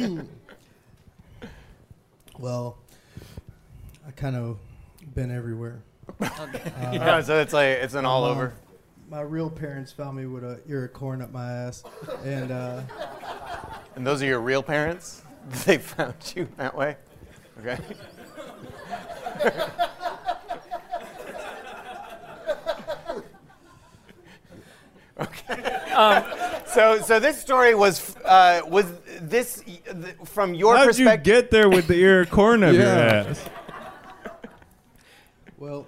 Well, I kind of been everywhere. Okay. Uh, Yeah, so it's like it's an all my over. mom- My real parents found me with a ear of corn up my ass, and uh, And those are your real parents? They found you that way? Okay. okay. Um, so, so this story was uh, was this y- th- from your How'd you perspective? get there with the ear of corn up your Yeah. ass? well,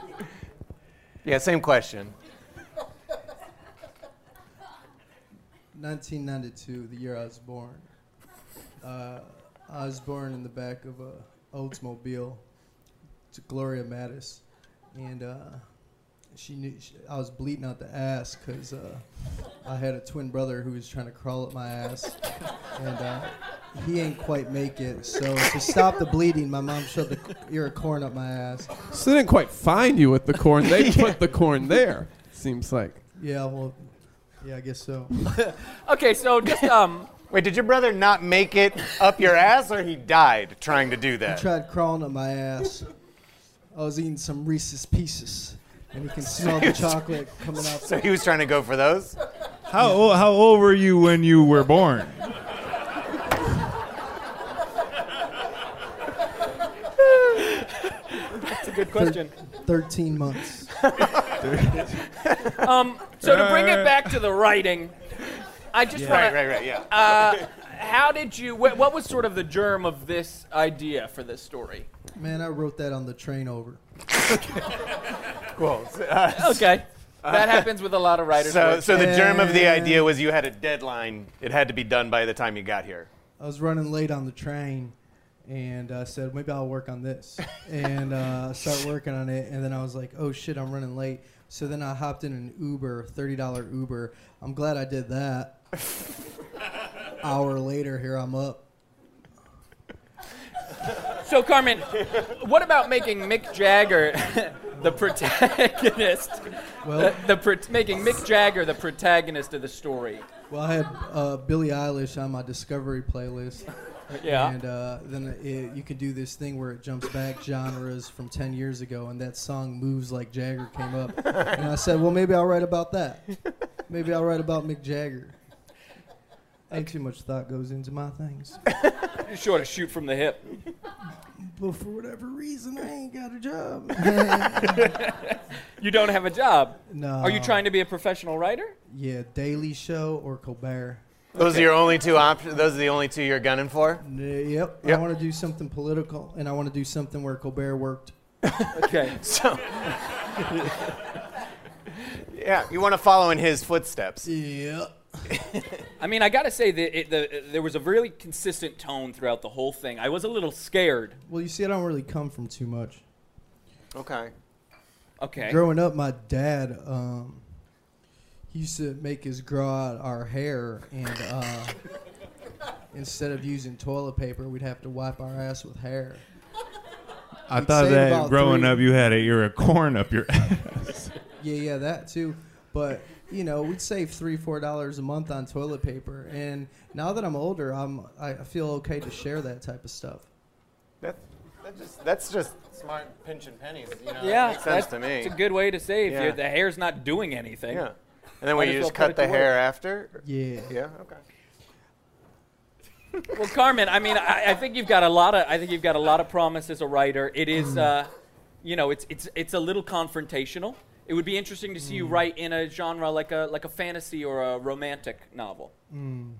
Yeah, same question. nineteen ninety-two, the year I was born. Uh, I was born in the back of a Oldsmobile to Gloria Mattis, and uh, she knew she, I was bleeding out the ass because uh, I had a twin brother who was trying to crawl up my ass, and uh, he ain't quite make it. So to stop the bleeding, my mom shoved a ear of corn up my ass. So they didn't quite find you with the corn. They yeah. put the corn there. Seems like. Yeah, well, yeah, I guess so. Okay, so just um. Wait, did your brother not make it up your ass, or he died trying to do that? He tried crawling up my ass. I was eating some Reese's Pieces, and you can smell the chocolate coming out. So he was trying to go for those? How old, how old were you when you were born? That's a good question. Thir- Thirteen months. um. So to bring it back to the writing, I just yeah. want Right, right, right, yeah. Uh, how did you? Wh- what was sort of the germ of this idea for this story? Man, I wrote that on the train over. Cool. Uh, okay. That happens with a lot of writers. So, work. so the germ of the idea was you had a deadline. It had to be done by the time you got here. I was running late on the train, and I uh, said, maybe I'll work on this. and uh, start working on it, and then I was like, oh, shit, I'm running late. So then I hopped in an Uber, thirty dollar Uber. I'm glad I did that. Hour later, here I'm up. So, Carmen, what about making Mick Jagger the protagonist? Well, the, the pro- making Mick Jagger the protagonist of the story. Well, I had uh, Billie Eilish on my Discovery playlist. Yeah. And uh, then it, you can do this thing where it jumps back genres from ten years ago, and that song Moves Like Jagger came up. And I said, well, maybe I'll write about that. Maybe I'll write about Mick Jagger. Ain't too much thought goes into my things. You're sure to shoot from the hip. But for whatever reason, I ain't got a job. You don't have a job? No. Are you trying to be a professional writer? Yeah, Daily Show or Colbert. Those Okay. are your only two options. Those are the only two you're gunning for. N- Yep. Yep. I want to do something political, and I want to do something where Colbert worked. Okay. So, yeah, you want to follow in his footsteps. Yeah. I mean, I gotta say that it, the, there was a really consistent tone throughout the whole thing. I was a little scared. Well, you see, I don't really come from too much. Okay. Okay. Growing up, my dad, um, he used to make us grow out our hair, and uh, instead of using toilet paper, we'd have to wipe our ass with hair. I We'd thought save that about growing three- up you had a ear of corn up your ass. Yeah, yeah, that too. But you know, we'd save three, four dollars a month on toilet paper, and now that I'm older, I'm I feel okay to share that type of stuff. That, that just, that's just smart pinching pennies. You know, Yeah, that makes sense that's, to me. it's a good way to save. Yeah. You the hair's not doing anything. Yeah. And then when Might you as just well cut put it the to work. hair after? Yeah. Yeah, okay. Well, Carmen, I mean, I, I think you've got a lot of. I think you've got a lot of promise as a writer. It is, uh, you know, it's it's it's a little confrontational. It would be interesting to see you write in a genre like a like a fantasy or a romantic novel. Mm.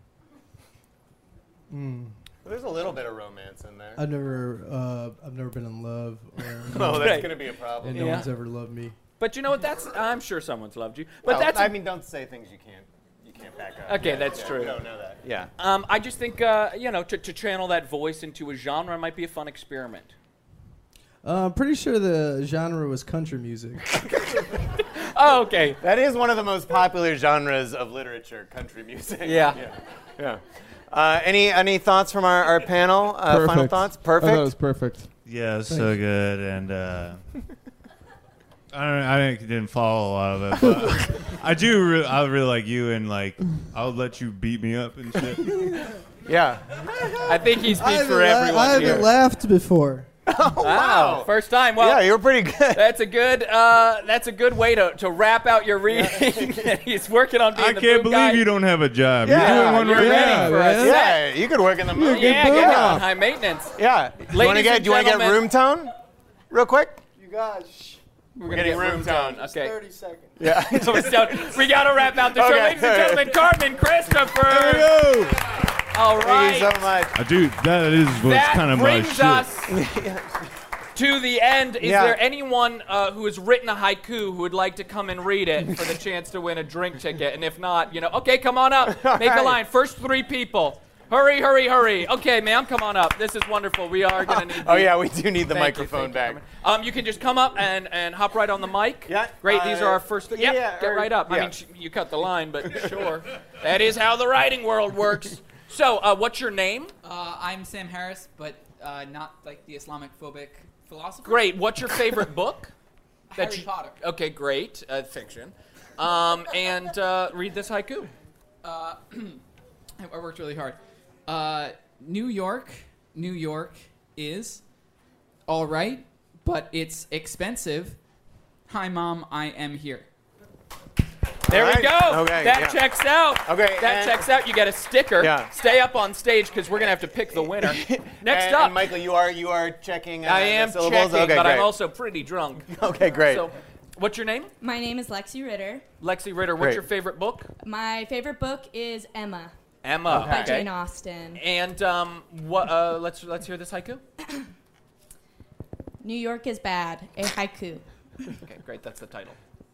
Mm. There's a little bit of romance in there. I've never, uh, I've never been in love. Or, Oh, that's Right. gonna be a problem. And no Yeah. one's ever loved me. But you know what? That's I'm sure someone's loved you. But Well, that's I mean, don't say things you can't you can't back up. Okay, Yeah, that's yeah, true. We don't know that. Yeah. Um, I just think uh, you know to, to channel that voice into a genre might be a fun experiment. Uh, I'm pretty sure the genre was country music. Oh, okay. That is one of the most popular genres of literature, country music. Yeah. Yeah. yeah. Uh, any any thoughts from our, our panel? Uh, final Perfect. thoughts? I Perfect. thought it was perfect. Yeah, it was so good, and uh, I don't, I didn't, didn't follow a lot of it, but I do. Re- I really like you, and like I'll let you beat me up and shit. Yeah. I think he I speaks haven't, for la- everyone I haven't here. laughed before. Oh, Wow, first time. Well, yeah, you were pretty good. That's a good. Uh, that's a good way to, to wrap out your reading. He's working on being I the can't boom believe guy. you don't have a job. Yeah, You're doing one you're right ready now. for us. Yeah, you could work in the movie. Yeah, boom get off. on high maintenance. Yeah. Do you want to Ladies get? and Do you want to get gentlemen- room tone, real quick? You guys, We're, We're gonna getting get room tone. Okay. thirty seconds. Yeah. So it's down. We gotta wrap out the show, Okay. ladies and gentlemen. Carmen Christopher. There we go. All right. Thank you so much. Uh, dude, that is what's that kind of my brings shit. us to the end. Is Yeah. there anyone uh, who has written a haiku who would like to come and read it for the chance to win a drink ticket? And if not, you know, okay, come on up. Make a right. line. First three people. Hurry, hurry, hurry. Okay, ma'am, come on up. This is wonderful. We are going to need Oh, the- yeah, we do need the Thank you, microphone thank you. back. Um, you can just come up and, and hop right on the mic. Yeah. Great, these uh, are our first... yeah, Yep, get or- right up. I yeah. mean, sh- you cut the line, but sure. That is how the writing world works. So, uh, what's your name? Uh, I'm Sam Harris, but uh, not like the Islamic phobic philosopher. Great. What's your favorite book? That Harry you- Potter. Okay, great. Uh, fiction. Um, and uh, read this haiku. Uh, I worked really hard. Uh, New York, New York is all right, but it's expensive. Hi, Mom, I am here. There All we right. go. Okay, that yeah. checks out. Okay, That and- checks out. You get a sticker. Yeah. Stay up on stage because we're going to have to pick the winner. Next and, up. and Michael, you are you are checking. Uh, I the am syllables? checking, Okay, but great. I'm also pretty drunk. Okay, great. So, what's your name? My name is Lexi Ritter. Lexi Ritter. What's Great. your favorite book? My favorite book is Emma Emma. by Okay. Jane Austen. And um, what? Uh, let's let's hear this haiku. New York is bad, a haiku. Okay, great. That's the title.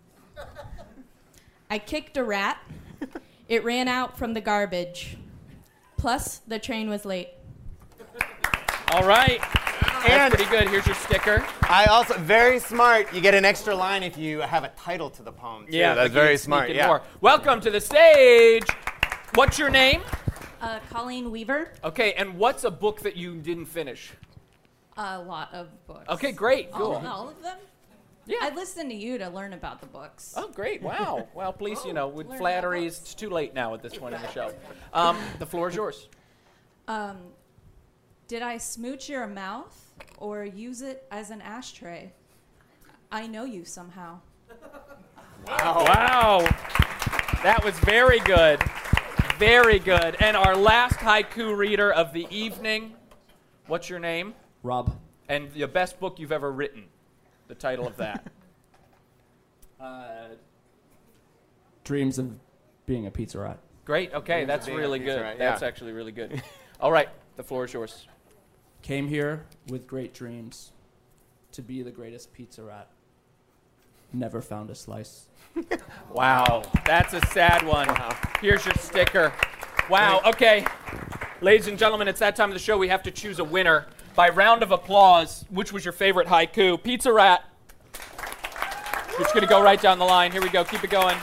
I kicked a rat. It ran out from the garbage. Plus, the train was late. All right. And- That's pretty good. Here's your sticker. I also very smart. You get an extra line if you have a title to the poem. Too. Yeah, that's but very you smart. sneak in Yeah. more. Welcome to the stage. What's your name? Uh, Colleen Weaver. Okay, and what's a book that you didn't finish? A lot of books. Okay, great. Cool. All, all of them? Yeah. I listened to you to learn about the books. Oh, great. Wow. Well, please, you know, with Learn about flatteries, it's too late now at this point in the show. Um, the floor is yours. Um, did I smooch your mouth or use it as an ashtray? I know you somehow. Wow. Wow. That was very good. Very good. And our last haiku reader of the evening, what's your name? Rob. And the best book you've ever written, the title of that. Uh, Dreams of being a pizza rat. Great. Okay, Dreams of that's being a really pizza good. rat, That's yeah. actually really good. All right, the floor is yours. Came here with great dreams to be the greatest pizza rat. Never found a slice. Wow, that's a sad one. Here's your sticker. Wow, okay. Ladies and gentlemen, it's that time of the show we have to choose a winner. By round of applause, which was your favorite haiku? Pizza Rat. We're just going to go right down the line. Here we go. Keep it going.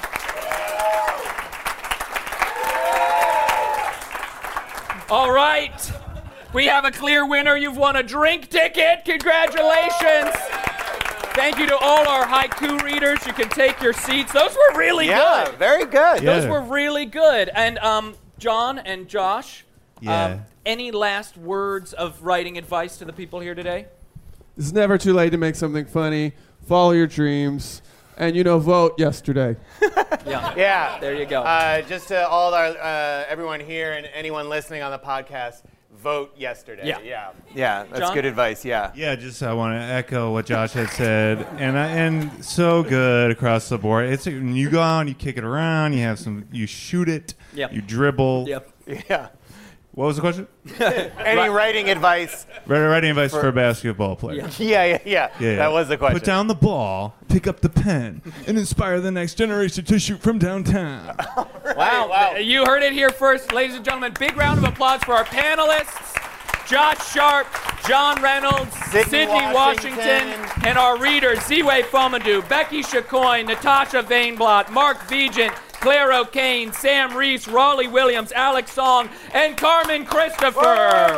All right. We have a clear winner. You've won a drink ticket. Congratulations. Thank you to all our haiku readers. You can take your seats. Those were really Yeah, good. very good. Those Yeah. were really good. And um, John and Josh, Yeah. um, any last words of writing advice to the people here today? It's never too late to make something funny. Follow your dreams. And, you know, vote yesterday. Yeah. Yeah. There you go. Uh, just to all our uh, everyone here and anyone listening on the podcast, vote yesterday. Yeah. Yeah. Yeah. That's John? good advice. Yeah. Yeah, just I want to echo what Josh had said, and I, and so good across the board. It's when you go out and you kick it around, you have some, you shoot it, Yep. you dribble. Yep. Yeah. What was the question? Any writing advice? Writing advice for, For- a basketball player. Yeah. Yeah, yeah, yeah. That was the question. Put down the ball, pick up the pen, and inspire the next generation to shoot from downtown. Wow. wow. You heard it here first, ladies and gentlemen. Big round of applause for our panelists, Josh Sharp, John Reynolds, Sydney Sydney Washington, Washington. and our readers, Ziwe Fomadou, Becky Chacoin, Natasha Vainblot, Mark Vigent, Claire O'Kane, Sam Reese, Raleigh Williams, Alex Song, and Carmen Christopher.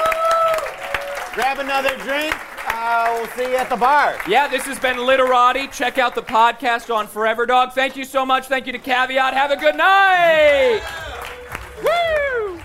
Grab another drink. Uh, we'll see you at the bar. Yeah, this has been Literati. Check out the podcast on Forever Dog. Thank you so much. Thank you to Caveat. Have a good night. Woo!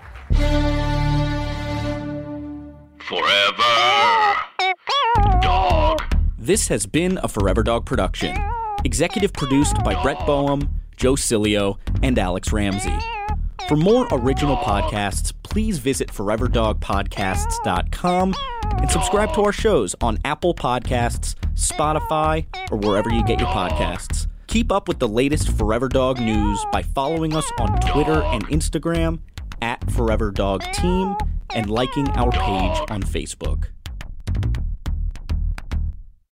Forever Dog. This has been a Forever Dog production. Executive produced by Brett Boehm, Joe Cilio, and Alex Ramsey. For more original podcasts, please visit forever dog podcasts dot com and subscribe to our shows on Apple Podcasts, Spotify, or wherever you get your podcasts. Keep up with the latest Forever Dog news by following us on Twitter and Instagram at Forever Dog Team and liking our page on Facebook.